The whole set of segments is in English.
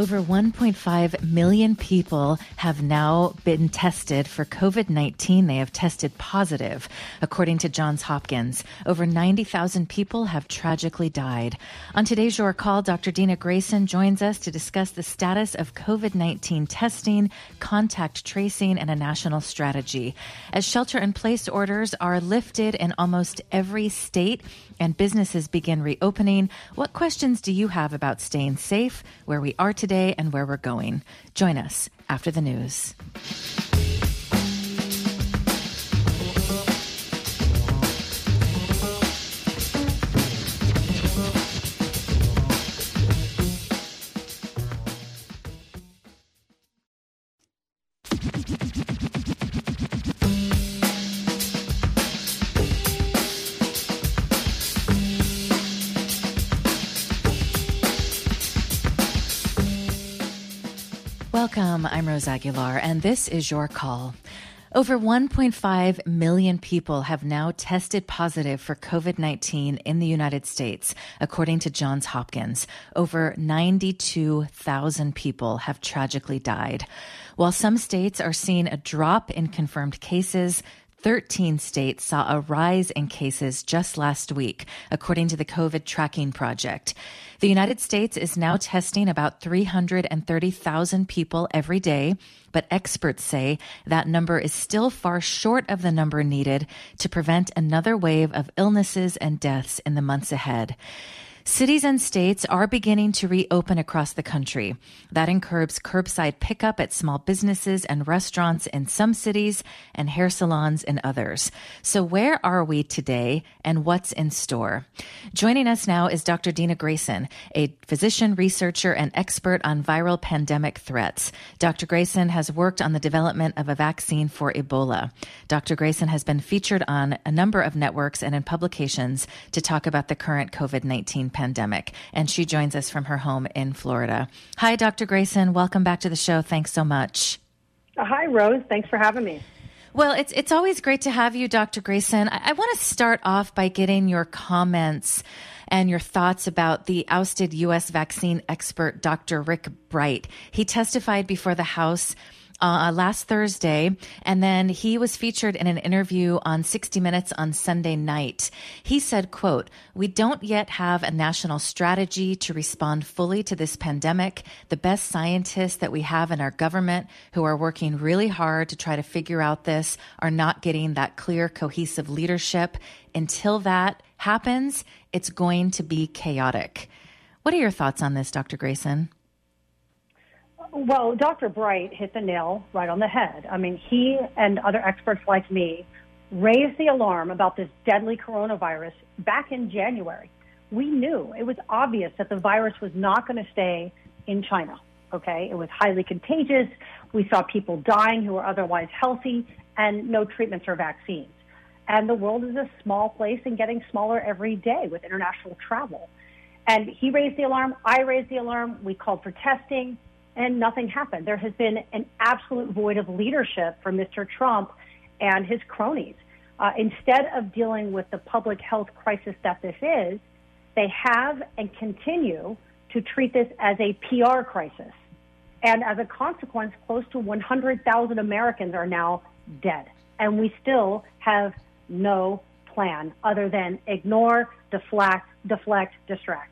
Over 1.5 million people have now been tested for COVID-19. They have tested positive. According to Johns Hopkins, over 90,000 people have tragically died. On today's Your Call, Dr. Dina Grayson joins us to discuss the status of COVID-19 testing, contact tracing, and a national strategy. As shelter-in-place orders are lifted in almost every state and businesses begin reopening, what questions do you have about staying safe, where we are today, and where we're going? Join us after the news. Welcome, I'm Rose Aguilar, and this is Your Call. Over 1.5 million people have now tested positive for COVID-19 in the United States, according to Johns Hopkins. Over 92,000 people have tragically died. While some states are seeing a drop in confirmed cases, 13 states saw a rise in cases just last week, according to the COVID Tracking Project. The United States is now testing about 330,000 people every day, but experts say that number is still far short of the number needed to prevent another wave of illnesses and deaths in the months ahead. Cities and states are beginning to reopen across the country. That includes curbside pickup at small businesses and restaurants in some cities and hair salons in others. So where are we today and what's in store? Joining us now is Dr. Dina Grayson, a physician, researcher, and expert on viral pandemic threats. Dr. Grayson has worked on the development of a vaccine for Ebola. Dr. Grayson has been featured on a number of networks and in publications to talk about the current COVID-19 pandemic, and she joins us from her home in Florida. Hi, Dr. Grayson. Welcome back to the show. Thanks so much. Hi, Rose. Thanks for having me. Well, it's always great to have you, Dr. Grayson. I want to start off by getting your comments and your thoughts about the ousted U.S. vaccine expert, Dr. Rick Bright. He testified before the House last Thursday, and then he was featured in an interview on 60 Minutes on Sunday night. He said, quote, "We don't yet have a national strategy to respond fully to this pandemic. The best scientists that we have in our government who are working really hard to try to figure out this are not getting that clear, cohesive leadership. Until that happens, it's going to be chaotic." What are your thoughts on this, Dr. Grayson? Well, Dr. Bright hit the nail right on the head. I mean, he and other experts like me raised the alarm about this deadly coronavirus back in January. We knew, it was obvious that the virus was not going to stay in China, okay? It was highly contagious. We saw people dying who were otherwise healthy and no treatments or vaccines. And the world is a small place and getting smaller every day with international travel. And he raised the alarm. I raised the alarm. We called for testing. And nothing happened. There has been an absolute void of leadership from Mr. Trump and his cronies. Instead of dealing with the public health crisis that this is, they have and continue to treat this as a PR crisis. And as a consequence, close to 100,000 Americans are now dead. And we still have no plan other than ignore, deflect, distract.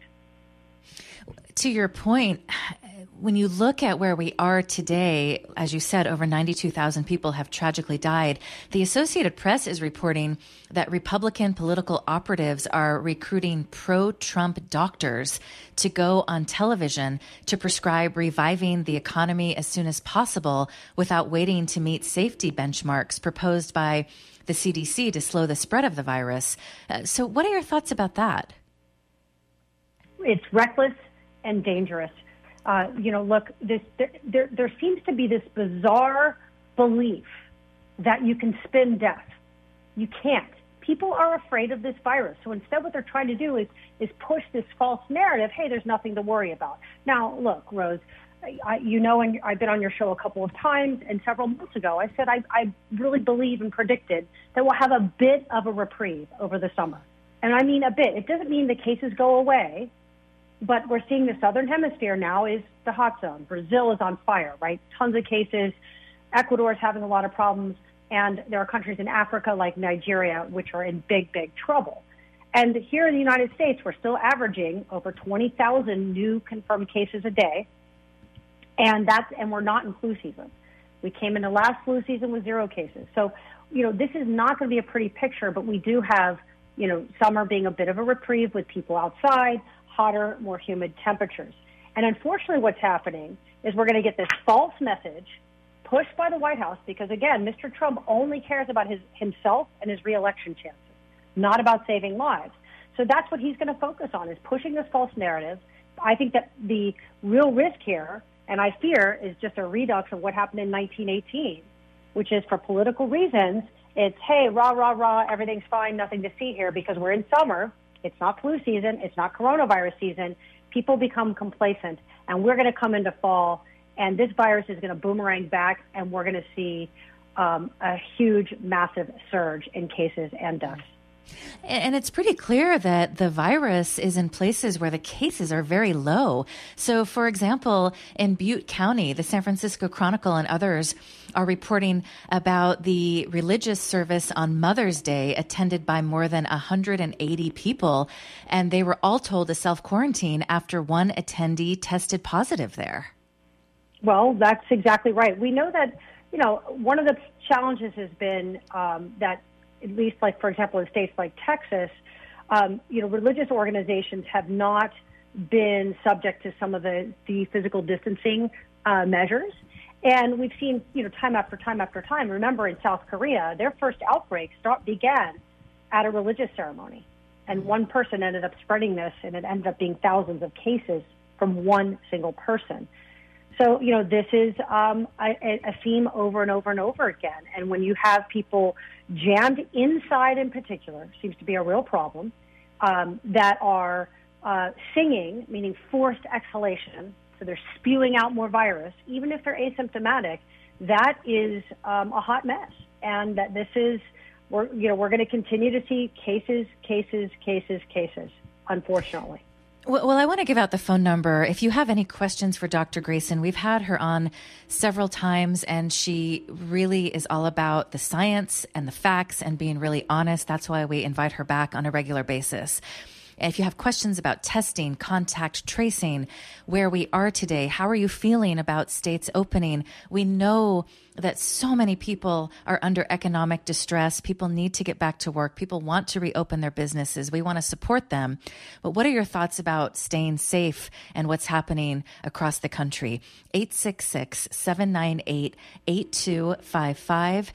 To your point, when you look at where we are today, as you said, over 92,000 people have tragically died. The Associated Press is reporting that Republican political operatives are recruiting pro-Trump doctors to go on television to prescribe reviving the economy as soon as possible without waiting to meet safety benchmarks proposed by the CDC to slow the spread of the virus. So what are your thoughts about that? It's reckless and dangerous. Look, there seems to be this bizarre belief that you can spin death. You can't. People are afraid of this virus. So instead what they're trying to do is push this false narrative, hey, there's nothing to worry about. Now, look, Rose, and I've been on your show a couple of times, and several months ago I said I really believe and predicted that we'll have a bit of a reprieve over the summer. And I mean a bit. It doesn't mean the cases go away. But we're seeing the Southern Hemisphere now is the hot zone. Brazil is on fire, right? Tons of cases. Ecuador is having a lot of problems. And there are countries in Africa like Nigeria, which are in big, big trouble. And here in the United States, we're still averaging over 20,000 new confirmed cases a day. And we're not in flu season. We came into last flu season with 0 cases. So, this is not going to be a pretty picture, but we do have, summer being a bit of a reprieve with people outside, hotter, more humid temperatures. And unfortunately, what's happening is we're going to get this false message pushed by the White House because, again, Mr. Trump only cares about himself and his reelection chances, not about saving lives. So that's what he's going to focus on, is pushing this false narrative. I think that the real risk here, and I fear, is just a redux of what happened in 1918, which is for political reasons. It's, hey, rah, rah, rah, everything's fine, nothing to see here because we're in summer. It's not flu season. It's not coronavirus season. People become complacent, and we're going to come into fall, and this virus is going to boomerang back, and we're going to see a huge, massive surge in cases and deaths. And it's pretty clear that the virus is in places where the cases are very low. So, for example, in Butte County, the San Francisco Chronicle and others are reporting about the religious service on Mother's Day attended by more than 180 people. And they were all told to self-quarantine after one attendee tested positive there. Well, that's exactly right. We know that, one of the challenges has been that, at least like, for example, in states like Texas, religious organizations have not been subject to some of the physical distancing measures. And we've seen, time after time after time. Remember, in South Korea, their first outbreak began at a religious ceremony. And one person ended up spreading this, and it ended up being thousands of cases from one single person. So, this is a theme over and over and over again. And when you have people jammed inside in particular, seems to be a real problem, that are singing, meaning forced exhalation, so they're spewing out more virus, even if they're asymptomatic, that is a hot mess. And that we're going to continue to see cases, unfortunately. Well, I want to give out the phone number. If you have any questions for Dr. Grayson, we've had her on several times, and she really is all about the science and the facts and being really honest. That's why we invite her back on a regular basis. If you have questions about testing, contact tracing, where we are today, how are you feeling about states opening? We know that so many people are under economic distress. People need to get back to work. People want to reopen their businesses. We want to support them. But what are your thoughts about staying safe and what's happening across the country? 866-798-8255,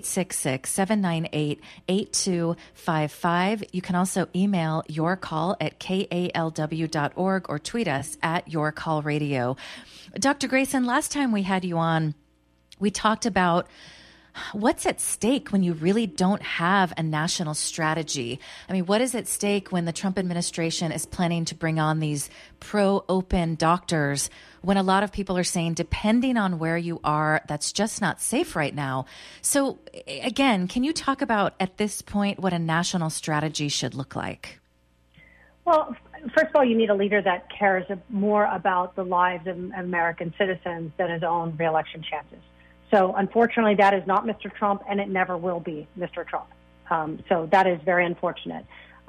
866-798-8255. You can also email your call at kalw.org or tweet us at Your Call Radio. Dr. Grayson, last time we had you on, we talked about what's at stake when you really don't have a national strategy. I mean, what is at stake when the Trump administration is planning to bring on these pro-open doctors when a lot of people are saying, depending on where you are, that's just not safe right now. So again, can you talk about at this point what a national strategy should look like? Well, first of all, you need a leader that cares more about the lives of American citizens than his own reelection chances. So unfortunately, that is not Mr. Trump, and it never will be Mr. Trump. So that is very unfortunate.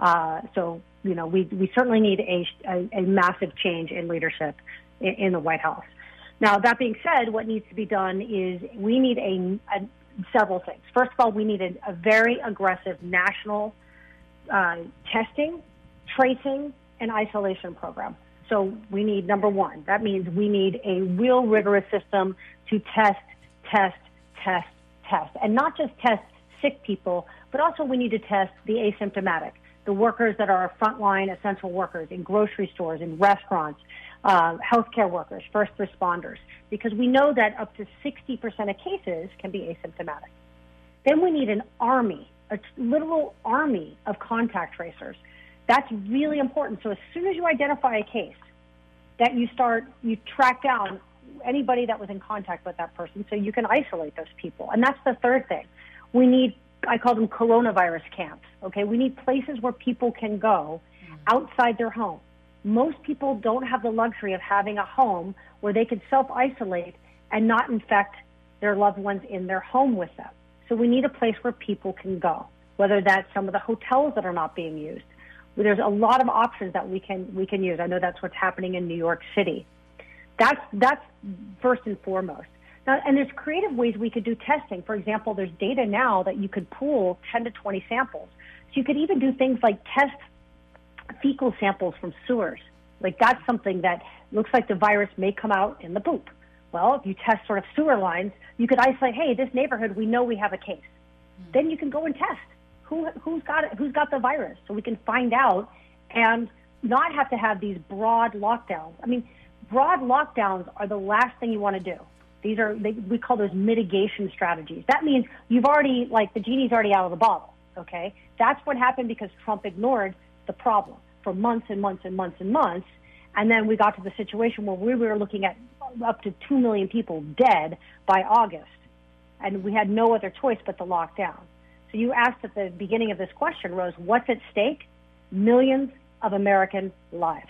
We certainly need a massive change in leadership in the White House. Now, that being said, what needs to be done is we need several things. First of all, we need a very aggressive national testing, tracing, and isolation program. So we need, number one, that means we need a real rigorous system to test, and not just test sick people, but also we need to test the asymptomatic, the workers that are frontline essential workers in grocery stores, in restaurants, healthcare workers, first responders, because we know that up to 60% of cases can be asymptomatic. Then we need an army, a literal army of contact tracers. That's really important. So as soon as you identify a case, that you track down anybody that was in contact with that person so you can isolate those people. And that's the third thing. We need, I call them coronavirus camps, okay? We need places where people can go outside their home most people don't have the luxury of having a home where they could self-isolate and not infect their loved ones in their home with them. So we need a place where people can go, whether that's some of the hotels that are not being used. There's a lot of options that we can use. I know that's what's happening in New York City. That's first and foremost. Now, and there's creative ways we could do testing. For example, there's data now that you could pool 10 to 20 samples. So you could even do things like test fecal samples from sewers. Like that's something that looks like the virus may come out in the poop. Well, if you test sort of sewer lines, you could isolate, hey, this neighborhood, we know we have a case. Then you can go and test who's got it, who's got the virus, so we can find out and not have to have these broad lockdowns. I mean, broad lockdowns are the last thing you want to do. These are, we call those mitigation strategies. That means you've already, like the genie's already out of the bottle, okay? That's what happened because Trump ignored the problem for months and months and months and months. And then we got to the situation where we were looking at up to 2 million people dead by August. And we had no other choice but to lock down. So you asked at the beginning of this question, Rose, what's at stake? Millions of American lives.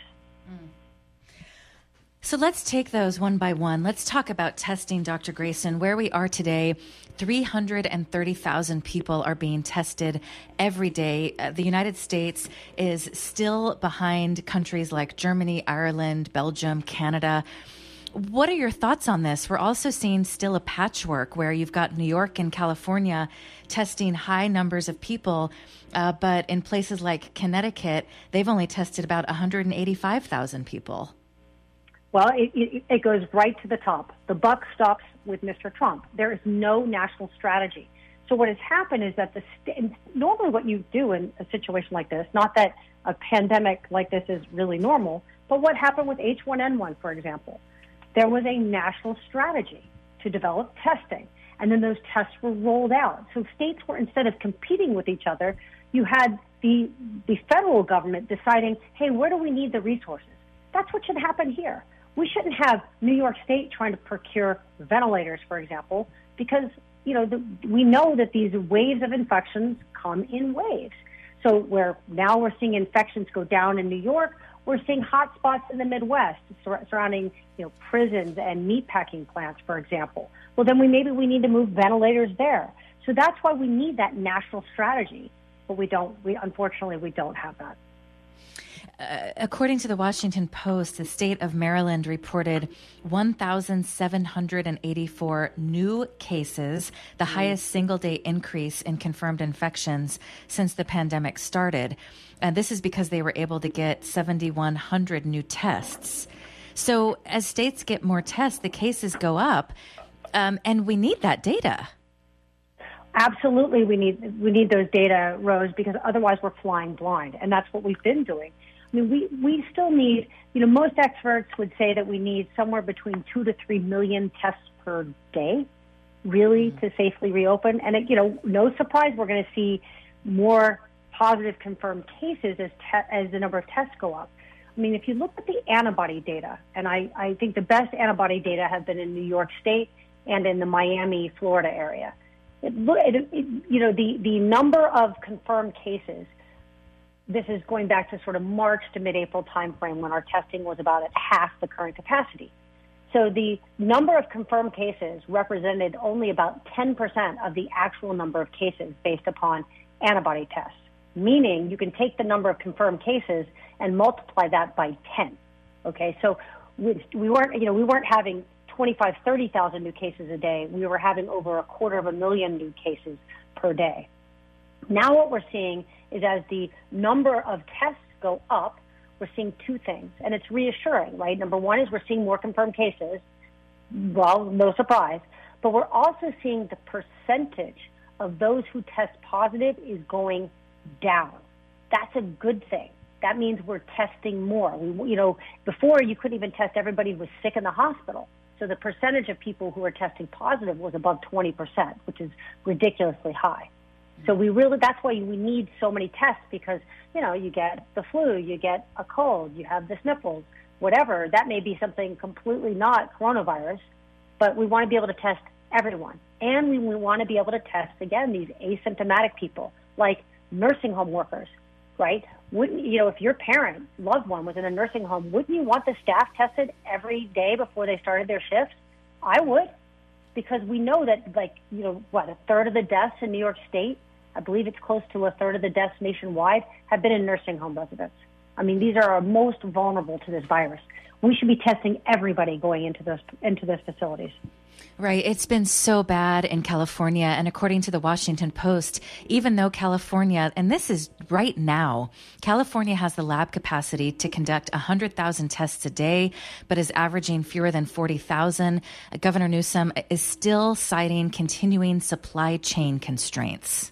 So let's take those one by one. Let's talk about testing, Dr. Grayson. Where we are today, 330,000 people are being tested every day. The United States is still behind countries like Germany, Ireland, Belgium, Canada. What are your thoughts on this? We're also seeing still a patchwork where you've got New York and California testing high numbers of people, but in places like Connecticut, they've only tested about 185,000 people. Well, it goes right to the top. The buck stops with Mr. Trump. There is no national strategy. So what has happened is that normally what you do in a situation like this, not that a pandemic like this is really normal, but what happened with H1N1, for example, there was a national strategy to develop testing, and then those tests were rolled out. So states were, instead of competing with each other, you had the federal government deciding, hey, where do we need the resources? That's what should happen here. We shouldn't have New York State trying to procure ventilators, for example, because we know that these waves of infections come in waves. So where now we're seeing infections go down in New York, we're seeing hot spots in the Midwest surrounding prisons and meatpacking plants, for example. Well, then maybe we need to move ventilators there. So that's why we need that national strategy, but unfortunately we don't have that. According to the Washington Post, the state of Maryland reported 1,784 new cases, the highest single-day increase in confirmed infections since the pandemic started. And this is because they were able to get 7,100 new tests. So as states get more tests, the cases go up, and we need that data. Absolutely, we need those data, Rose, because otherwise we're flying blind, and that's what we've been doing. I mean, we still need, most experts would say that we need somewhere between 2 to 3 million tests per day, really, to safely reopen. And, no surprise, we're going to see more positive confirmed cases as the number of tests go up. I mean, if you look at the antibody data, and I think the best antibody data have been in New York State and in the Miami, Florida area. The number of confirmed cases, this is going back to sort of March to mid-April timeframe when our testing was about at half the current capacity. So the number of confirmed cases represented only about 10% of the actual number of cases based upon antibody tests, meaning you can take the number of confirmed cases and multiply that by 10. Okay, so we weren't having 25, 30,000 new cases a day. We were having over 250,000 new cases per day. Now what we're seeing is as the number of tests go up, we're seeing two things, and it's reassuring, right? Number one is we're seeing more confirmed cases. Well, no surprise. But we're also seeing the percentage of those who test positive is going down. That's a good thing. That means we're testing more. Before you couldn't even test everybody who was sick in the hospital. So the percentage of people who are testing positive was above 20%, which is ridiculously high. So that's why we need so many tests, because, you get the flu, you get a cold, you have the sniffles, whatever. That may be something completely not coronavirus, but we want to be able to test everyone. And we want to be able to test, again, these asymptomatic people, like nursing home workers, right? Wouldn't, if your parent, loved one was in a nursing home, wouldn't you want the staff tested every day before they started their shifts? I would, because we know that, a third of the deaths in New York State, I believe it's close to a third of the deaths nationwide, have been in nursing home residents. I mean, these are our most vulnerable to this virus. We should be testing everybody going into those facilities. Right. It's been so bad in California. And according to the Washington Post, even though California, and this is right now, California has the lab capacity to conduct 100,000 tests a day, but is averaging fewer than 40,000. Governor Newsom is still citing continuing supply chain constraints.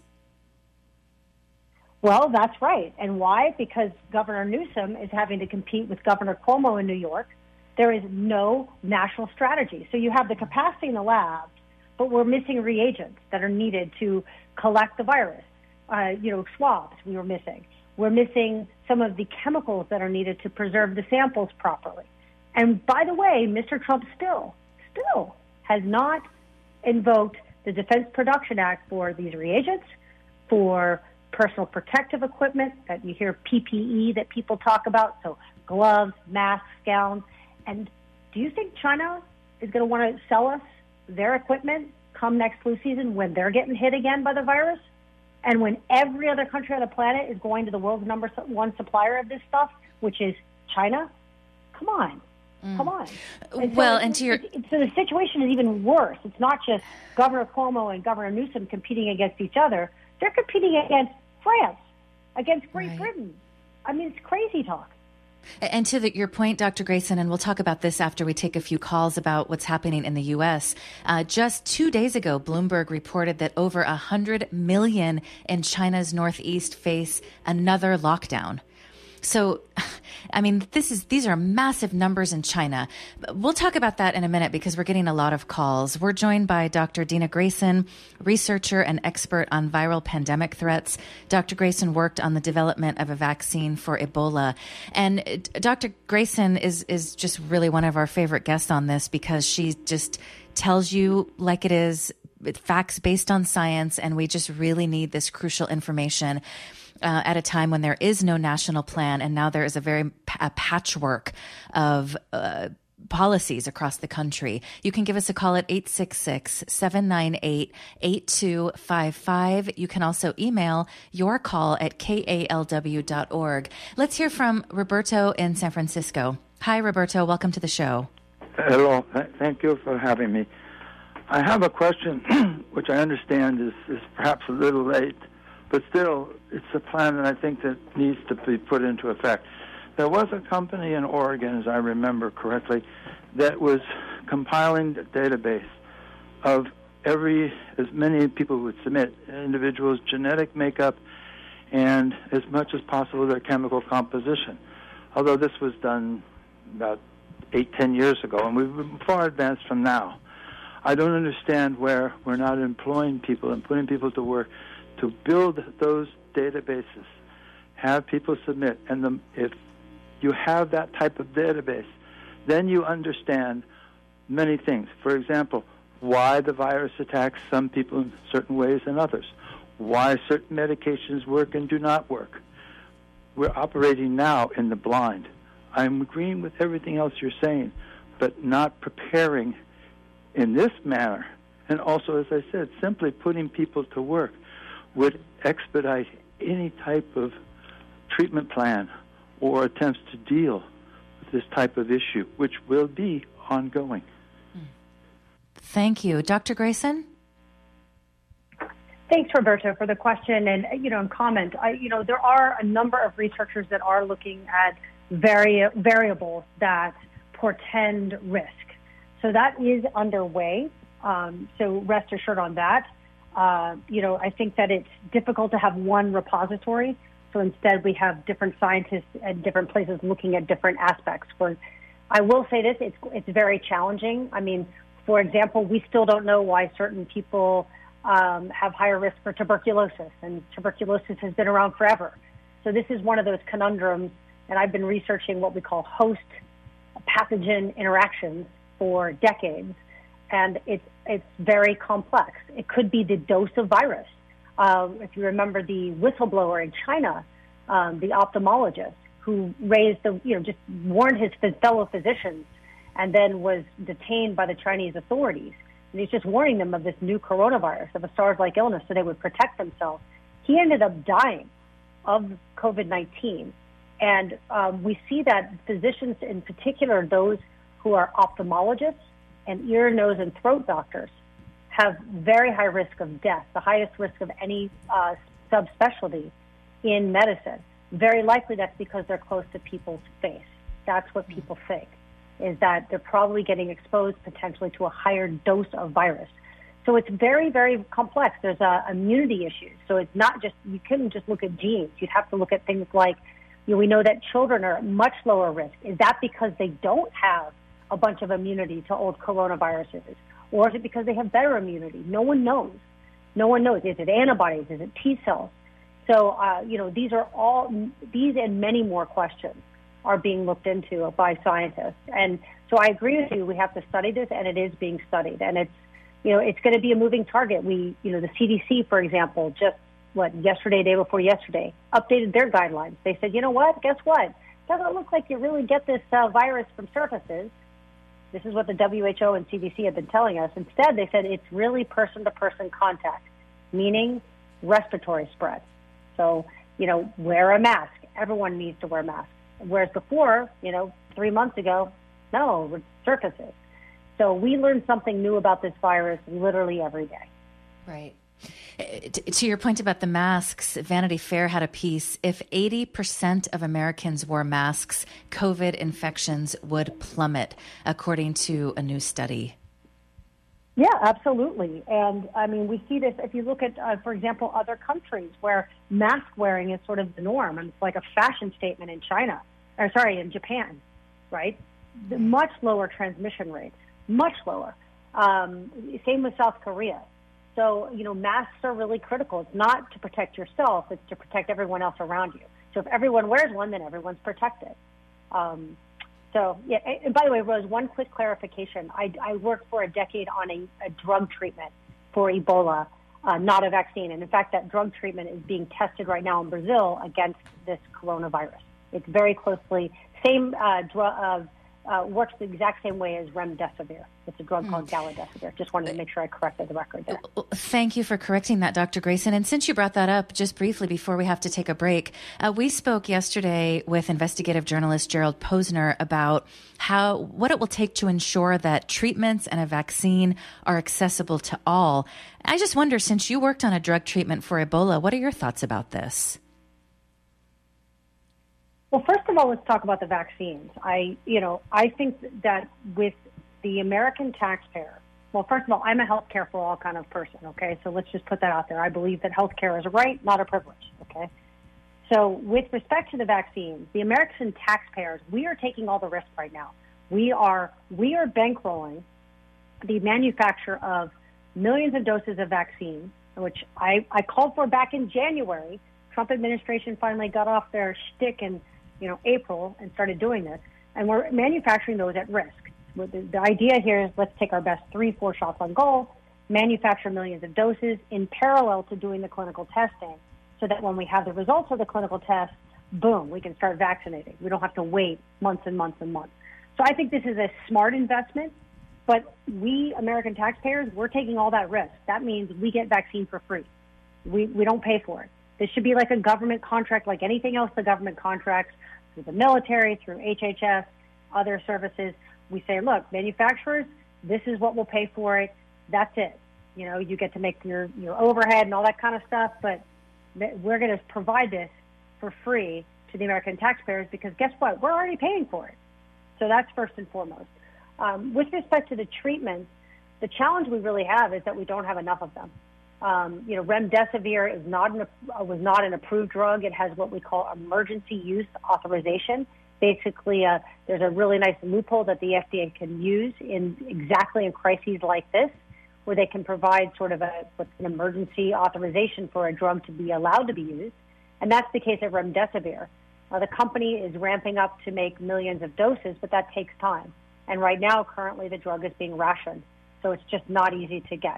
Well, that's right. And why? Because Governor Newsom is having to compete with Governor Cuomo in New York. There is no national strategy. So you have the capacity in the lab, but we're missing reagents that are needed to collect the virus. Swabs we were missing. We're missing some of the chemicals that are needed to preserve the samples properly. And by the way, Mr. Trump still has not invoked the Defense Production Act for these reagents, for personal protective equipment that you hear PPE that people talk about, so gloves, masks, gowns. And do you think China is going to want to sell us their equipment come next flu season when they're getting hit again by the virus? And when every other country on the planet is going to the world's number one supplier of this stuff, which is China? Come on. Come on. So the situation is even worse. It's not just Governor Cuomo and Governor Newsom competing against each other. They're competing against France, against Great Britain. I mean, it's crazy talk. And to your point, Dr. Grayson, and we'll talk about this after we take a few calls about what's happening in the U.S. Just 2 days ago, Bloomberg reported that over 100 million in China's northeast face another lockdown. So, I mean, these are massive numbers in China. We'll talk about that in a minute because we're getting a lot of calls. We're joined by Dr. Dina Grayson, researcher and expert on viral pandemic threats. Dr. Grayson worked on the development of a vaccine for Ebola. And Dr. Grayson is just really one of our favorite guests on this because she just tells you like it is, facts based on science, and we just really need this crucial information at a time when there is no national plan, and now there is a patchwork of policies across the country. You can give us a call at 866-798-8255. You can also email your call at kalw.org. Let's hear from Roberto in San Francisco. Hi, Roberto. Welcome to the show. Hello. Thank you for having me. I have a question, which I understand is perhaps a little late, but still, it's a plan that I think that needs to be put into effect. There was a company in Oregon, as I remember correctly, that was compiling a database of as many people would submit, individuals' genetic makeup, and as much as possible their chemical composition. Although this was done about 8-10 years ago, and we've been far advanced from now. I don't understand where we're not employing people and putting people to work to build those databases, have people submit, and if you have that type of database, then you understand many things. For example, why the virus attacks some people in certain ways than others, why certain medications work and do not work. We're operating now in the blind. I'm agreeing with everything else you're saying, but not preparing in this manner. And also, as I said, simply putting people to work would expedite any type of treatment plan or attempts to deal with this type of issue, which will be ongoing. Thank you. Dr. Grayson? Thanks, Roberto, for the question and, and comment. There are a number of researchers that are looking at variables that portend risk. So that is underway. So rest assured on that. I think that it's difficult to have one repository. So instead, we have different scientists at different places looking at different aspects. I will say this, it's very challenging. I mean, for example, we still don't know why certain people have higher risk for tuberculosis, and tuberculosis has been around forever. So this is one of those conundrums, and I've been researching what we call host pathogen interactions for decades, and it's very complex. It could be the dose of virus. If you remember the whistleblower in China the ophthalmologist who raised just warned his fellow physicians and then was detained by the Chinese authorities. And he's just warning them of this new coronavirus, of a SARS-like illness, so they would protect themselves. He ended up dying of COVID-19. And we see that physicians, in particular those who are ophthalmologists and ear, nose, and throat doctors, have very high risk of death, the highest risk of any subspecialty in medicine. Very likely that's because they're close to people's face. That's what people think, is that they're probably getting exposed potentially to a higher dose of virus. So it's very, very complex. There's immunity issues. So it's not just, you couldn't just look at genes. You'd have to look at things like, we know that children are at much lower risk. Is that because they don't have a bunch of immunity to old coronaviruses? Or is it because they have better immunity? No one knows. No one knows. Is it antibodies? Is it T cells? So, these and many more questions are being looked into by scientists. And so I agree with you. We have to study this, and it is being studied. And it's going to be a moving target. The CDC, for example, just day before yesterday, updated their guidelines. They said, guess what? It doesn't look like you really get this virus from surfaces. This is what the WHO and CDC have been telling us. Instead, they said it's really person-to-person contact, meaning respiratory spread. So, wear a mask. Everyone needs to wear masks. Whereas before, 3 months ago, no, with surfaces. So we learn something new about this virus literally every day. Right. To your point about the masks, Vanity Fair had a piece. If 80% of Americans wore masks, COVID infections would plummet, according to a new study. Yeah, absolutely. And we see this if you look at, for example, other countries where mask wearing is sort of the norm, and it's like a fashion statement in in Japan, right? The much lower transmission rates, much lower. Same with South Korea. So, masks are really critical. It's not to protect yourself, it's to protect everyone else around you. So if everyone wears one, then everyone's protected. And by the way, Rose, one quick clarification. I worked for a decade on a drug treatment for Ebola, not a vaccine. And in fact, that drug treatment is being tested right now in Brazil against this coronavirus. It's very closely, works the exact same way as remdesivir. It's a drug called galidesivir. Just wanted to make sure I corrected the record there. Thank you for correcting that, Dr. Grayson. And since you brought that up, just briefly before we have to take a break, we spoke yesterday with investigative journalist Gerald Posner about what it will take to ensure that treatments and a vaccine are accessible to all. I just wonder, since you worked on a drug treatment for Ebola, what are your thoughts about this? Well, first of all, let's talk about the vaccines. I think that with the American taxpayer, well, first of all, I'm a healthcare for all kind of person, okay? So let's just put that out there. I believe that healthcare is a right, not a privilege, okay? So with respect to the vaccines, the American taxpayers, we are taking all the risk right now. We are bankrolling the manufacture of millions of doses of vaccine, which I called for back in January. Trump administration finally got off their shtick in April and started doing this, and we're manufacturing those at risk. The idea here is let's take our best 3-4 shots on goal, manufacture millions of doses in parallel to doing the clinical testing, so that when we have the results of the clinical test, boom, we can start vaccinating. We don't have to wait months and months and months. So I think this is a smart investment, but we, American taxpayers, we're taking all that risk. That means we get vaccine for free. We don't pay for it. This should be like a government contract, like anything else the government contracts, through the military, through HHS, other services. We say, look, manufacturers, this is what we'll pay for it. That's it. You get to make your overhead and all that kind of stuff, but we're going to provide this for free to the American taxpayers because guess what? We're already paying for it. So that's first and foremost. With respect to the treatments, the challenge we really have is that we don't have enough of them. Remdesivir was not an approved drug. It has what we call emergency use authorization. Basically, there's a really nice loophole that the FDA can use in crises like this, where they can provide sort of an emergency authorization for a drug to be allowed to be used. And that's the case of remdesivir. The company is ramping up to make millions of doses, but that takes time. And right now, currently, the drug is being rationed. So it's just not easy to get.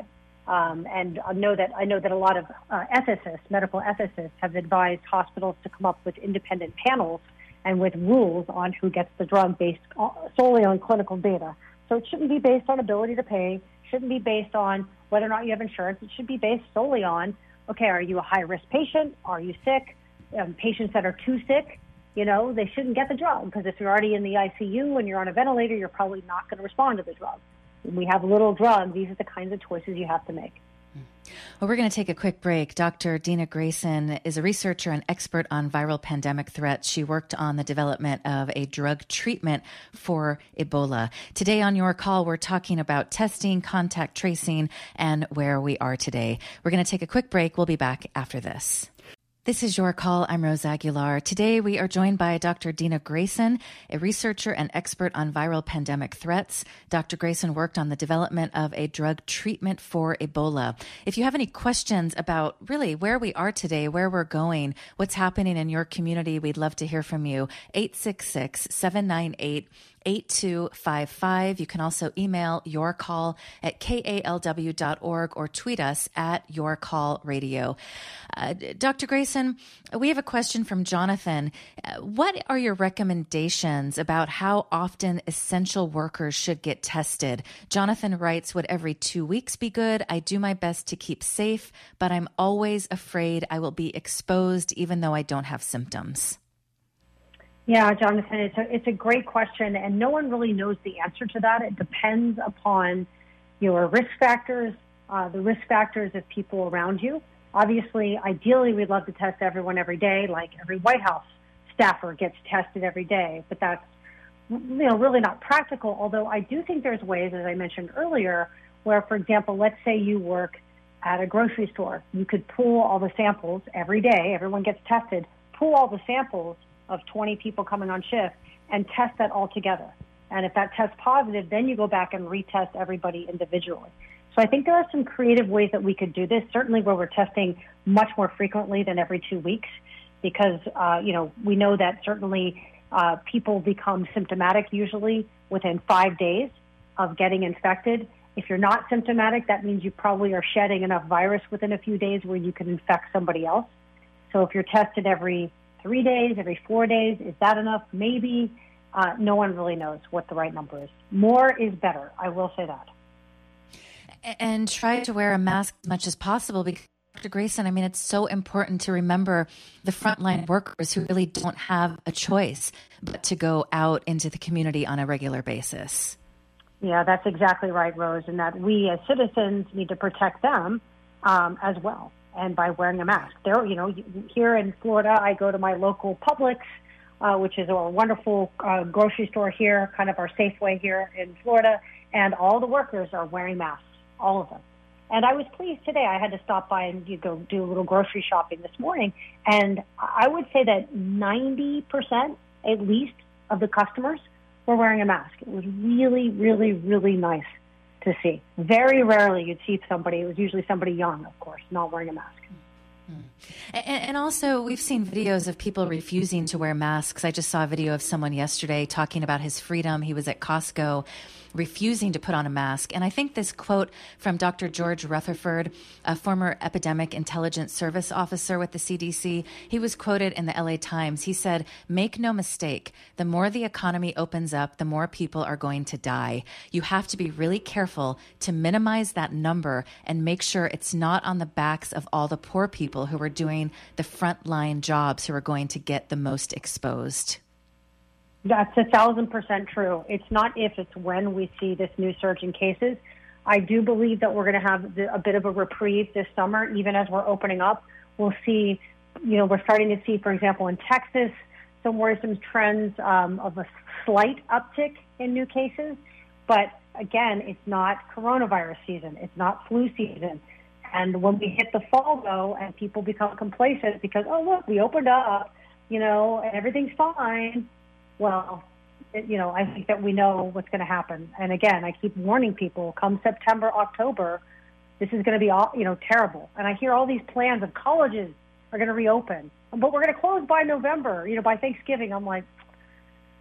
And I know that a lot of ethicists, medical ethicists, have advised hospitals to come up with independent panels and with rules on who gets the drug based solely on clinical data. So it shouldn't be based on ability to pay, shouldn't be based on whether or not you have insurance. It should be based solely on, okay, are you a high-risk patient? Are you sick? Patients that are too sick, they shouldn't get the drug, because if you're already in the ICU and you're on a ventilator, you're probably not going to respond to the drug. When we have little drugs, these are the kinds of choices you have to make. Well, we're going to take a quick break. Dr. Dina Grayson is a researcher and expert on viral pandemic threats. She worked on the development of a drug treatment for Ebola. Today on Your Call, we're talking about testing, contact tracing, and where we are today. We're going to take a quick break. We'll be back after this. This is Your Call. I'm Rose Aguilar. Today, we are joined by Dr. Dina Grayson, a researcher and expert on viral pandemic threats. Dr. Grayson worked on the development of a drug treatment for Ebola. If you have any questions about really where we are today, where we're going, what's happening in your community, we'd love to hear from you. 866-798-8255. You can also email yourcall@kalw.org or tweet us at yourcallradio. Dr. Grayson, we have a question from Jonathan. What are your recommendations about how often essential workers should get tested? Jonathan writes, would every 2 weeks be good? I do my best to keep safe, but I'm always afraid I will be exposed even though I don't have symptoms. Yeah, Jonathan, it's a great question, and no one really knows the answer to that. It depends upon your risk factors, the risk factors of people around you. Obviously, ideally, we'd love to test everyone every day, like every White House staffer gets tested every day, but that's really not practical, although I do think there's ways, as I mentioned earlier, where, for example, let's say you work at a grocery store. You could pool all the samples every day, everyone gets tested, pool all the samples of 20 people coming on shift and test that all together. And if that tests positive, then you go back and retest everybody individually. So I think there are some creative ways that we could do this, certainly where we're testing much more frequently than every 2 weeks, because, we know that certainly people become symptomatic usually within 5 days of getting infected. If you're not symptomatic, that means you probably are shedding enough virus within a few days where you can infect somebody else. So if you're tested every 3 days, every 4 days, is that enough? Maybe. No one really knows what the right number is. More is better. I will say that. And try to wear a mask as much as possible, because Dr. Grayson, it's so important to remember the frontline workers who really don't have a choice but to go out into the community on a regular basis. Yeah, that's exactly right, Rose, and that we as citizens need to protect them as well, and by wearing a mask. Here in Florida, I go to my local Publix, which is a wonderful grocery store here, kind of our Safeway here in Florida, and all the workers are wearing masks. All of them. And I was pleased today. I had to stop by and go do a little grocery shopping this morning. And I would say that 90% at least of the customers were wearing a mask. It was really, really, really nice to see. Very rarely you'd see somebody, it was usually somebody young, of course, not wearing a mask. And also, we've seen videos of people refusing to wear masks. I just saw a video of someone yesterday talking about his freedom. He was at Costco refusing to put on a mask. And I think this quote from Dr. George Rutherford, a former epidemic intelligence service officer with the CDC, he was quoted in the LA Times. He said, "Make no mistake, the more the economy opens up, the more people are going to die. You have to be really careful to minimize that number and make sure it's not on the backs of all the poor people who are doing the frontline jobs who are going to get the most exposed." That's 1,000% true. It's not if, it's when we see this new surge in cases. I do believe that we're going to have a bit of a reprieve this summer, even as we're opening up. We'll see, we're starting to see, for example, in Texas, some worrisome trends of a slight uptick in new cases. But again, it's not coronavirus season. It's not flu season. And when we hit the fall, though, and people become complacent because, oh, look, we opened up, and everything's fine. Well, I think that we know what's going to happen. And again, I keep warning people, come September, October, this is going to be, terrible. And I hear all these plans of colleges are going to reopen, but we're going to close by November, by Thanksgiving. I'm like,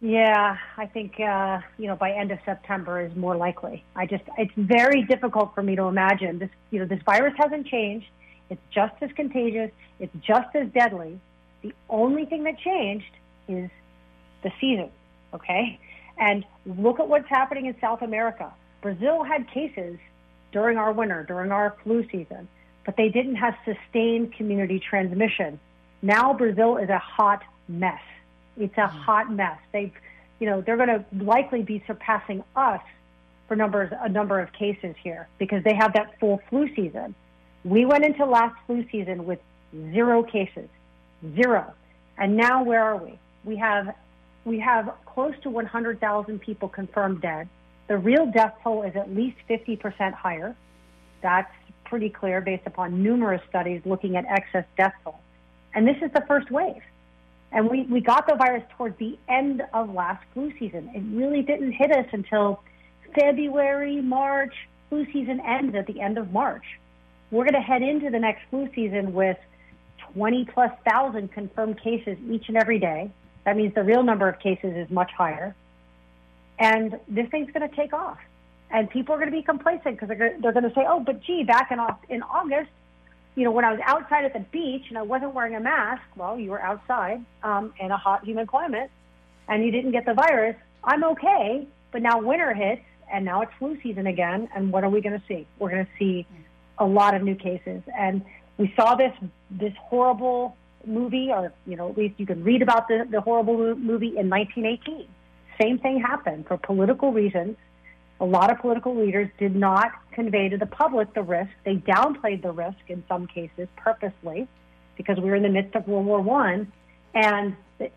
Yeah, I think, by end of September is more likely. It's very difficult for me to imagine this. This virus hasn't changed. It's just as contagious. It's just as deadly. The only thing that changed is the season, okay? And look at what's happening in South America. Brazil had cases during our winter, during our flu season, but they didn't have sustained community transmission. Now Brazil is a hot mess. It's a hot mess. They're going to likely be surpassing us for a number of cases here because they have that full flu season. We went into last flu season with 0 cases, 0. And now where are we? We have close to 100,000 people confirmed dead. The real death toll is at least 50% higher. That's pretty clear based upon numerous studies looking at excess death toll. And this is the first wave. And we got the virus towards the end of last flu season. It really didn't hit us until February, March. Flu season ends at the end of March. We're going to head into the next flu season with 20+ thousand confirmed cases each and every day. That means the real number of cases is much higher. And this thing's going to take off. And people are going to be complacent because they're going to say, oh, but gee, back in August, when I was outside at the beach and I wasn't wearing a mask, well, you were outside in a hot, humid climate, and you didn't get the virus. I'm okay, but now winter hits, and now it's flu season again, and what are we going to see? We're going to see a lot of new cases. And we saw this horrible movie, or, at least you can read about the horrible movie in 1918. Same thing happened for political reasons. A lot of political leaders did not convey to the public the risk. They downplayed the risk in some cases purposely because we were in the midst of World War I. And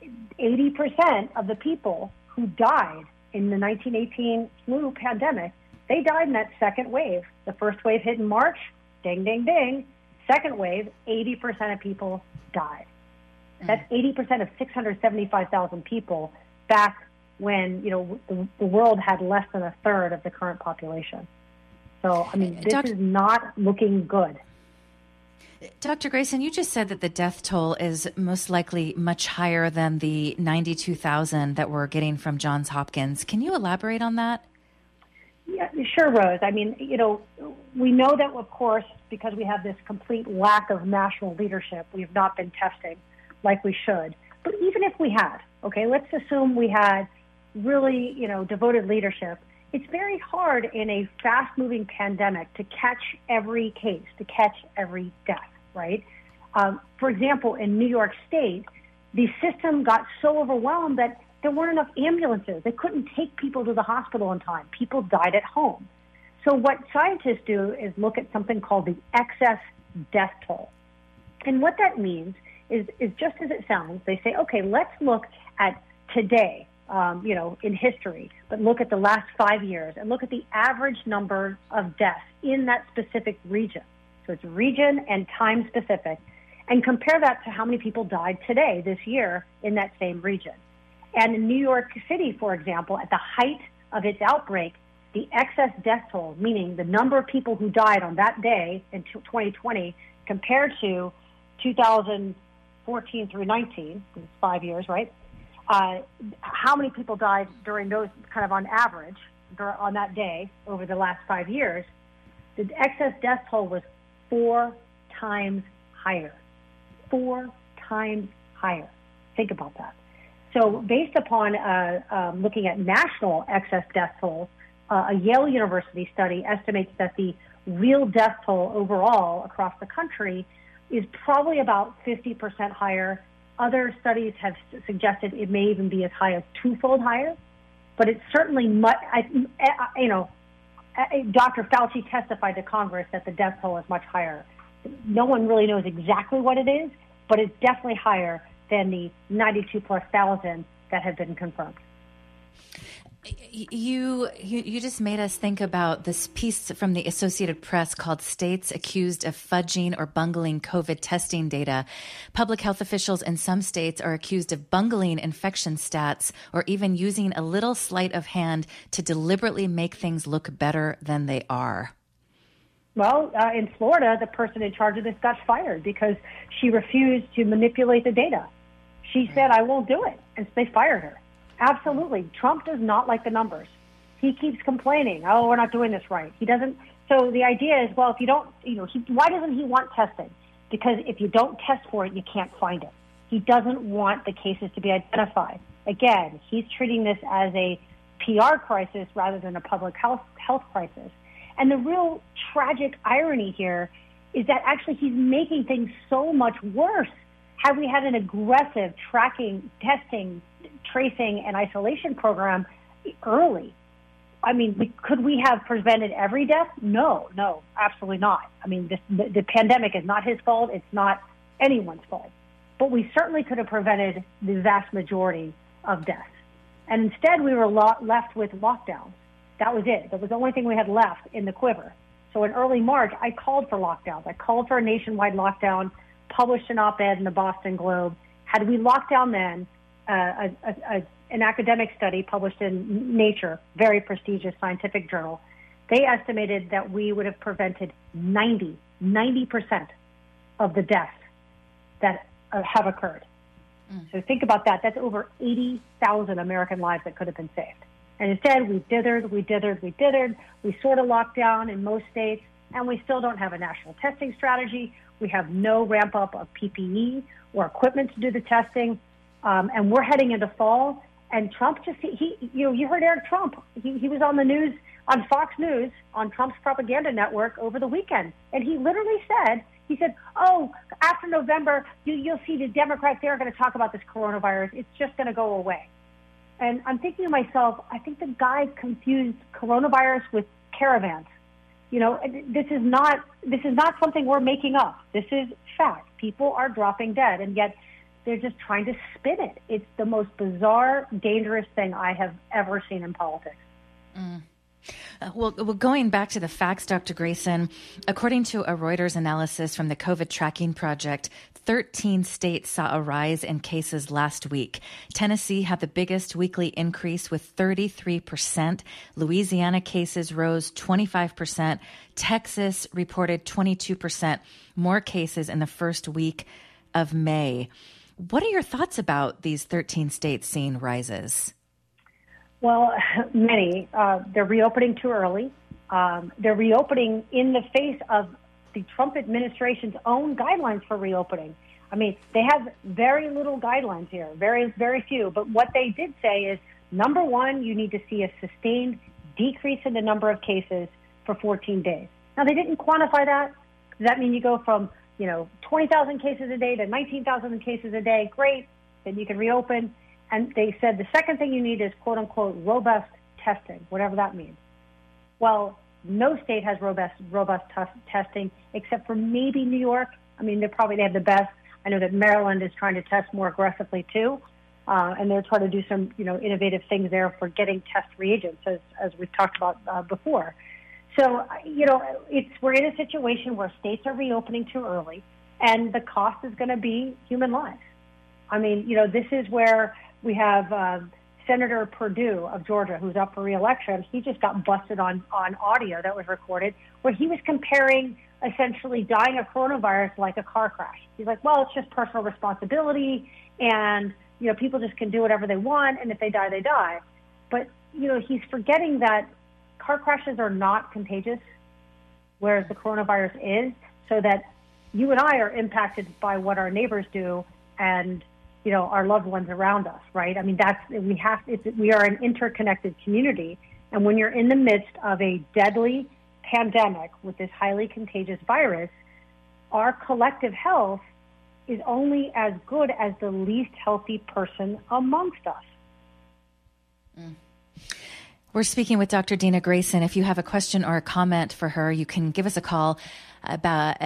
80% of the people who died in the 1918 flu pandemic, they died in that second wave. The first wave hit in March, ding, ding, ding. Second wave, 80% of people died. That's 80% of 675,000 people back when, the world had less than a third of the current population. So, this is not looking good. Dr. Grayson, you just said that the death toll is most likely much higher than the 92,000 that we're getting from Johns Hopkins. Can you elaborate on that? Yeah, sure, Rose. We know that, of course, because we have this complete lack of national leadership, we have not been testing like we should. But even if we had, okay, let's assume we had really, devoted leadership. It's very hard in a fast-moving pandemic to catch every case, to catch every death, right? For example, in New York State, the system got so overwhelmed that there weren't enough ambulances. They couldn't take people to the hospital in time. People died at home. So what scientists do is look at something called the excess death toll. And what that means is just as it sounds. They say, okay, let's look at today, in history, but look at the last 5 years and look at the average number of deaths in that specific region. So it's region and time specific, and compare that to how many people died today, this year, in that same region. And in New York City, for example, at the height of its outbreak, the excess death toll, meaning the number of people who died on that day in 2020 compared to 2014 through 19, it's 5 years, right? How many people died during those kind of on average on that day over the last 5 years? The excess death toll was 4 times higher. 4 times higher. Think about that. So based upon looking at national excess death tolls, a Yale University study estimates that the real death toll overall across the country is probably about 50% higher. Other studies have suggested it may even be as high as 2-fold higher, but it's certainly Dr. Fauci testified to Congress that the death toll is much higher. No one really knows exactly what it is, but it's definitely higher than the 92+ thousand that have been confirmed. You just made us think about this piece from the Associated Press called States Accused of Fudging or Bungling COVID Testing Data. Public health officials in some states are accused of bungling infection stats or even using a little sleight of hand to deliberately make things look better than they are. Well, in Florida, the person in charge of this got fired because she refused to manipulate the data. She said, I won't do it, and so they fired her. Absolutely. Trump does not like the numbers. He keeps complaining, oh, we're not doing this right. He doesn't. So the idea is, well, if you don't, why doesn't he want testing? Because if you don't test for it, you can't find it. He doesn't want the cases to be identified. Again, he's treating this as a PR crisis rather than a public health crisis. And the real tragic irony here is that actually he's making things so much worse. Had we had an aggressive tracking, testing, tracing, and isolation program early, I mean, could we have prevented every death? No, absolutely not. I mean, the pandemic is not his fault. It's not anyone's fault. But we certainly could have prevented the vast majority of deaths. And instead, we were left with lockdowns. That was it. That was the only thing we had left in the quiver. So in early March, I called for lockdowns. I called for a nationwide lockdown, published an op-ed in the Boston Globe. Had we locked down then, an academic study published in Nature, very prestigious scientific journal, they estimated that we would have prevented 90% of the deaths that have occurred. So think about that. That's over 80,000 American lives that could have been saved. And instead, we dithered. We sort of locked down in most states, and we still don't have a national testing strategy. We have no ramp up of PPE or equipment to do the testing. And we're heading into fall. And Trump you heard Eric Trump. He was on the news, on Fox News, on Trump's propaganda network over the weekend. And he literally said, oh, after November, you'll see the Democrats, they're going to talk about this coronavirus. It's just going to go away. And I'm thinking to myself, I think the guy confused coronavirus with caravans. This is not something we're making up. This is fact. People are dropping dead, and yet they're just trying to spin it. It's the most bizarre, dangerous thing I have ever seen in politics. Well, going back to the facts, Dr. Grayson, according to a Reuters analysis from the COVID Tracking Project, 13 states saw a rise in cases last week. Tennessee had the biggest weekly increase with 33%. Louisiana cases rose 25%. Texas reported 22% more cases in the first week of May. What are your thoughts about these 13 states seeing rises? Well, many. They're reopening too early. They're reopening in the face of the Trump administration's own guidelines for reopening. I mean, they have very little guidelines here, very, very few. But what they did say is, number one, you need to see a sustained decrease in the number of cases for 14 days. Now, they didn't quantify that. Does that mean you go from, 20,000 cases a day to 19,000 cases a day? Great. Then you can reopen. And they said the second thing you need is, quote unquote, robust testing, whatever that means. Well, no state has robust testing except for maybe New York. I mean, they have the best. I know that Maryland is trying to test more aggressively too, and they're trying to do some, innovative things there for getting test reagents, as we've talked about before. So, we're in a situation where states are reopening too early, and the cost is going to be human lives. I mean, this is where we have Senator Perdue of Georgia, who's up for re-election. He just got busted on audio that was recorded, where he was comparing essentially dying of coronavirus like a car crash. He's like, well, it's just personal responsibility, and people just can do whatever they want, and if they die, they die. But he's forgetting that car crashes are not contagious, whereas the coronavirus is, so that you and I are impacted by what our neighbors do and our loved ones around us, right? I mean, we are an interconnected community. And when you're in the midst of a deadly pandemic with this highly contagious virus, our collective health is only as good as the least healthy person amongst us. We're speaking with Dr. Dina Grayson. If you have a question or a comment for her, you can give us a call at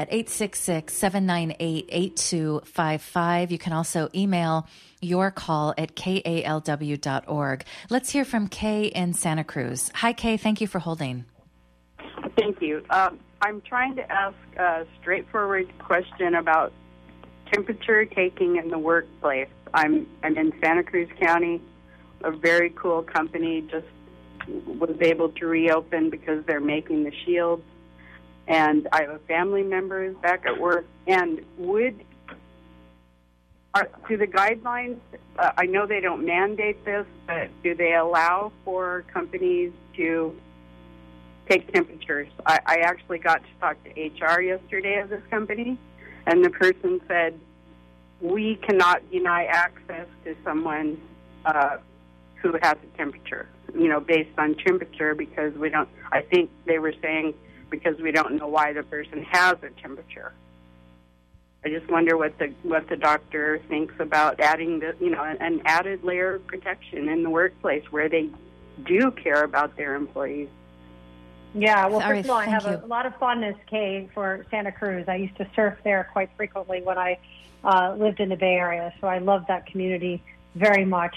866-798-8255. You can also email your call at kalw.org. Let's hear from Kay in Santa Cruz. Hi, Kay. Thank you for holding. Thank you. I'm trying to ask a straightforward question about temperature taking in the workplace. I'm in Santa Cruz County. A very cool company just was able to reopen because they're making the shields. And I have a family member back at work. And would Do the guidelines, I know they don't mandate this, but do they allow for companies to take temperatures? I actually got to talk to HR yesterday of this company, and the person said, we cannot deny access to someone who has a temperature, based on temperature, because we don't, I think they were saying because we don't know why the person has a temperature. I just wonder what the doctor thinks about adding an added layer of protection in the workplace where they do care about their employees. Yeah, well, first of all, I have a lot of fondness, Kay, for Santa Cruz. I used to surf there quite frequently when I lived in the Bay Area, so I love that community very much.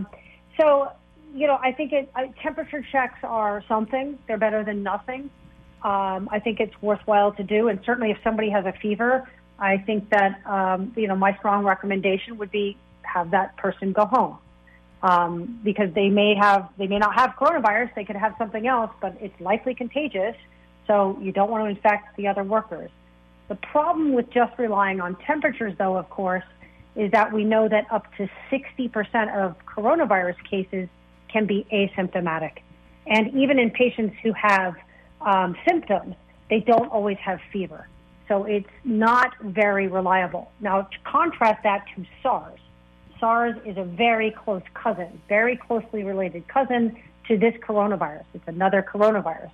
I think temperature checks are something. They're better than nothing. I think it's worthwhile to do, and certainly if somebody has a fever, I think that, my strong recommendation would be have that person go home. Because they may not have coronavirus, they could have something else, but it's likely contagious, so you don't want to infect the other workers. The problem with just relying on temperatures, though, of course, is that we know that up to 60% of coronavirus cases can be asymptomatic. And even in patients who have symptoms, they don't always have fever. So it's not very reliable. Now, to contrast that to SARS. SARS is a very close cousin, very closely related cousin to this coronavirus. It's another coronavirus.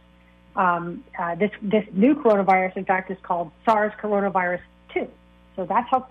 This new coronavirus, in fact, is called SARS coronavirus 2. So that's how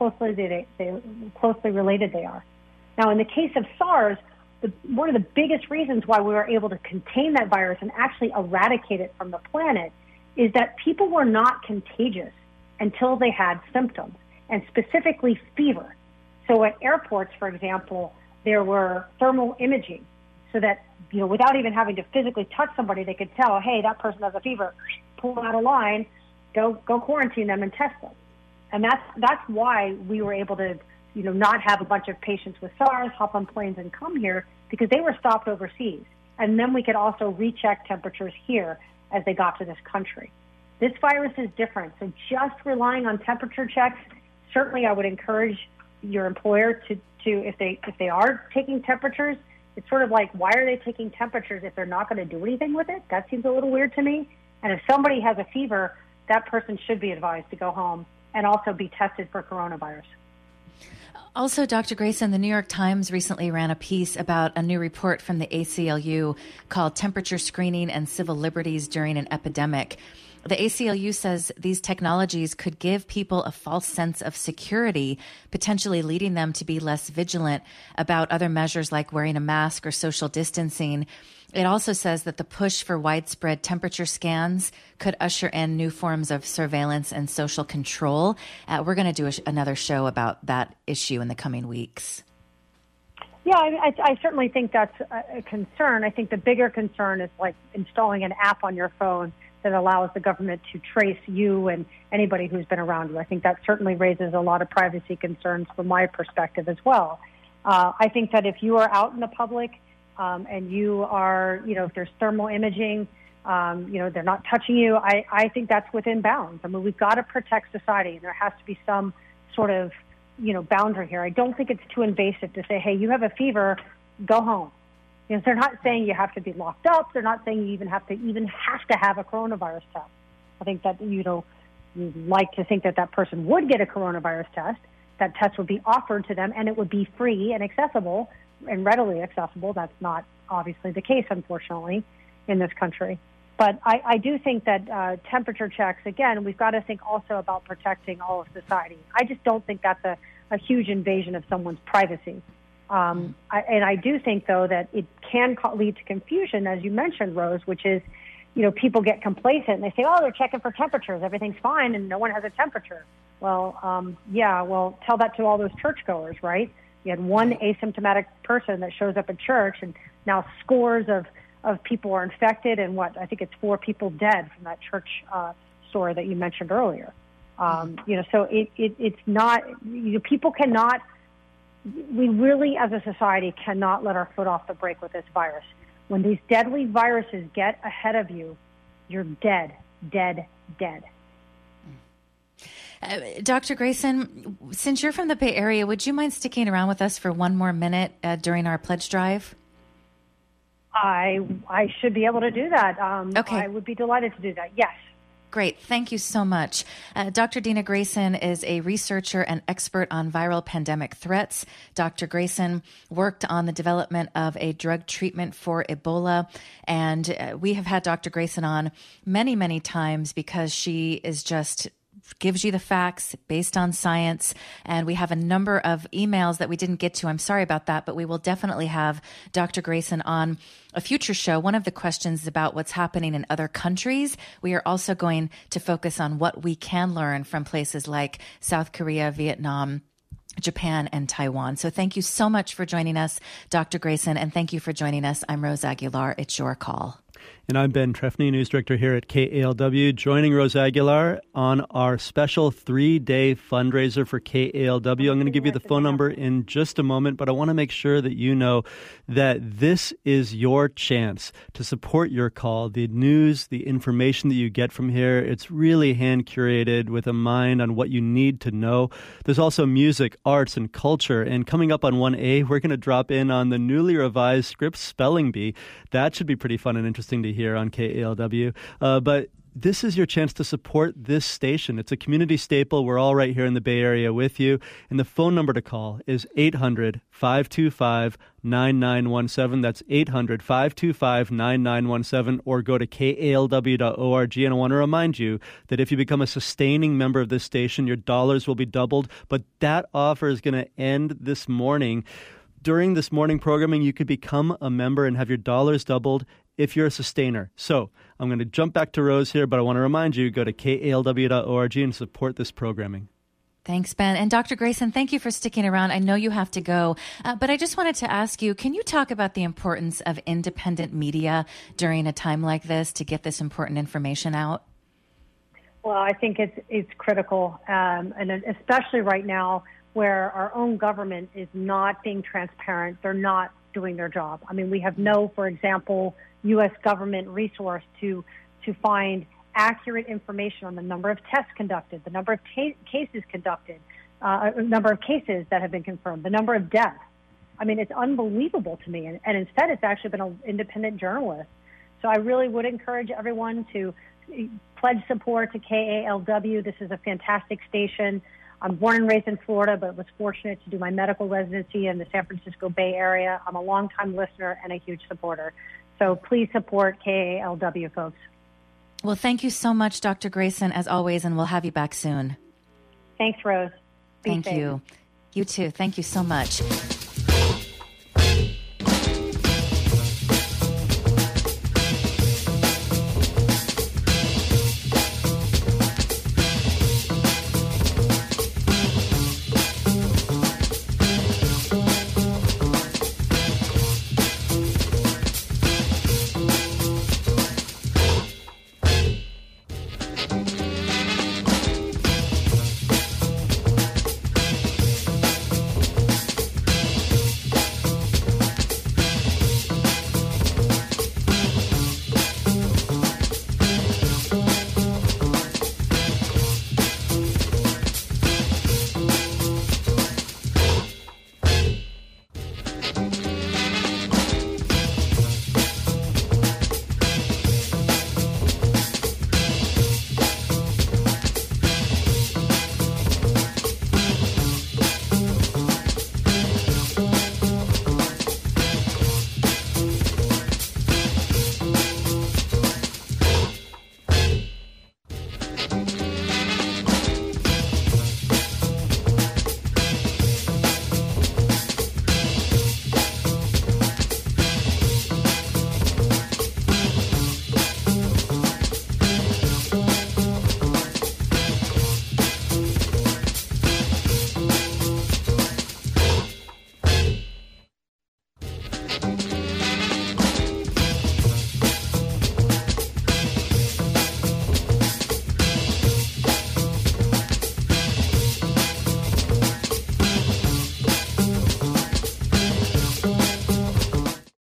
closely related they are. Now, in the case of SARS, one of the biggest reasons why we were able to contain that virus and actually eradicate it from the planet is that people were not contagious until they had symptoms, and specifically fever. So at airports, for example, there were thermal imaging so that, without even having to physically touch somebody, they could tell, hey, that person has a fever, pull out a line, go quarantine them and test them. And that's why we were able to, not have a bunch of patients with SARS hop on planes and come here, because they were stopped overseas. And then we could also recheck temperatures here as they got to this country. This virus is different. So just relying on temperature checks, certainly I would encourage your employer to if they are taking temperatures, it's sort of like, why are they taking temperatures if they're not going to do anything with it? That seems a little weird to me. And if somebody has a fever, that person should be advised to go home and also be tested for coronavirus. Also, Dr. Grayson, the New York Times recently ran a piece about a new report from the ACLU called Temperature Screening and Civil Liberties During an Epidemic. The ACLU says these technologies could give people a false sense of security, potentially leading them to be less vigilant about other measures like wearing a mask or social distancing. It also says that the push for widespread temperature scans could usher in new forms of surveillance and social control. We're going to do another show about that issue in the coming weeks. Yeah, I certainly think that's a concern. I think the bigger concern is like installing an app on your phone that allows the government to trace you and anybody who's been around you. I think that certainly raises a lot of privacy concerns from my perspective as well. I think that if you are out in the public and you are, if there's thermal imaging, they're not touching you, I think that's within bounds. I mean, we've got to protect society, and there has to be some sort of, boundary here. I don't think it's too invasive to say, hey, you have a fever, go home. They're not saying you have to be locked up. They're not saying you even have to have a coronavirus test. I think that, you'd like to think that person would get a coronavirus test. That test would be offered to them, and it would be free and accessible and readily accessible. That's not obviously the case, unfortunately, in this country. But I do think that temperature checks, again, we've got to think also about protecting all of society. I just don't think that's a huge invasion of someone's privacy. I do think, though, that it can lead to confusion, as you mentioned, Rose, which is, people get complacent and they say, oh, they're checking for temperatures. Everything's fine and no one has a temperature. Well, tell that to all those churchgoers, right? You had one asymptomatic person that shows up at church, and now scores of people are infected, and I think it's 4 people dead from that church story that you mentioned earlier. So it's not, people cannot, we really as a society cannot let our foot off the brake with this virus. When these deadly viruses get ahead of you, you're dead, dead, dead. Dr. Grayson, since you're from the Bay Area, would you mind sticking around with us for one more minute during our pledge drive? I should be able to do that. Okay. I would be delighted to do that. Yes. Great. Thank you so much. Dr. Dina Grayson is a researcher and expert on viral pandemic threats. Dr. Grayson worked on the development of a drug treatment for Ebola. And we have had Dr. Grayson on many, many times because she is just gives you the facts based on science. And we have a number of emails that we didn't get to. I'm sorry about that, but we will definitely have Dr. Grayson on a future show. One of the questions is about what's happening in other countries. We are also going to focus on what we can learn from places like South Korea, Vietnam, Japan, and Taiwan. So thank you so much for joining us, Dr. Grayson, and thank you for joining us. I'm Rose Aguilar. It's your call. And I'm Ben Trefny, news director here at KALW, joining Rose Aguilar on our special 3-day fundraiser for KALW. I'm going to give you the phone number in just a moment, but I want to make sure that you know that this is your chance to support your call. The news, the information that you get from here, it's really hand-curated with a mind on what you need to know. There's also music, arts, and culture. And coming up on 1A, we're going to drop in on the newly revised Scripps Spelling Bee. That should be pretty fun and interesting to hear on KALW. But this is your chance to support this station. It's a community staple. We're all right here in the Bay Area with you. And the phone number to call is 800-525-9917. That's 800-525-9917. Or go to kalw.org. And I want to remind you that if you become a sustaining member of this station, your dollars will be doubled. But that offer is going to end this morning. During this morning programming, you could become a member and have your dollars doubled if you're a sustainer. So I'm going to jump back to Rose here, but I want to remind you, go to kalw.org and support this programming. Thanks, Ben. And Dr. Grayson, thank you for sticking around. I know you have to go, but I just wanted to ask you, can you talk about the importance of independent media during a time like this to get this important information out? Well, I think it's critical, and especially right now where our own government is not being transparent. They're not doing their job. I mean, we have no, for example, U.S. government resource to find accurate information on the number of tests conducted, the number of cases conducted, number of cases that have been confirmed, the number of deaths. I mean, it's unbelievable to me. And instead, it's actually been an independent journalist. So I really would encourage everyone to pledge support to KALW. This is a fantastic station. I'm born and raised in Florida, but was fortunate to do my medical residency in the San Francisco Bay Area. I'm a longtime listener and a huge supporter. So please support KALW, folks. Well, thank you so much, Dr. Grayson, as always, and we'll have you back soon. Thanks, Rose. Thank you. You too. Thank you so much.